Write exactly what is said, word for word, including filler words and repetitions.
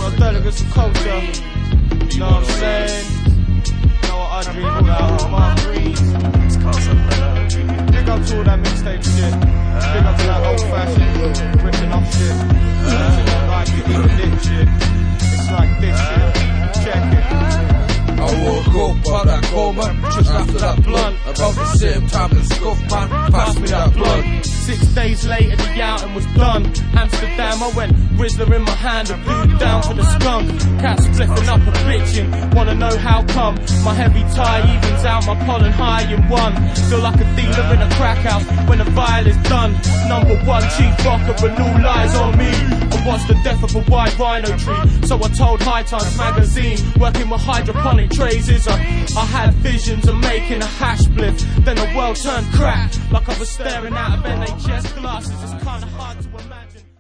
my delegates of culture. You know what I'm saying? You know what I dream about, my dreams. Big up to all that mixtape shit. Big up to that old fashioned, ripping off shit. Uh, like you do dick shit. It's like this shit. Check it. I woke up out that coma, just after that blunt. About the same time as Scuff Man, pass me that blunt. Six days later the outing was done. Amsterdam I went, Rizzler in my hand, I blew down for the skunk. Cat spliffing up a bitchin', wanna know how come. My heavy tie evens out my pollen high in one. Feel like a dealer in a crack house when the vial is done. Number one chief rocker and all lies on me. I watched the death of a white rhino tree, so I told High Times magazine, working with hydroponic trays is a, I had visions of making a hash spliff. Then the world turned crack, like I was staring out of N H S glasses. It's kinda hard to imagine.